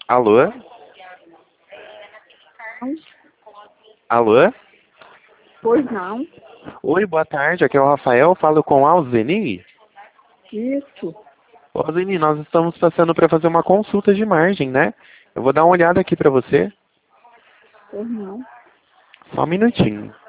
Alô? Alô? Pois não. Oi, boa tarde. Aqui é o Rafael. Falo com a Alzeni. Isso. Ô, Alzeni, nós estamos passando para fazer uma consulta de margem, né? Eu vou dar uma olhada aqui para você. Pois não. Só um minutinho.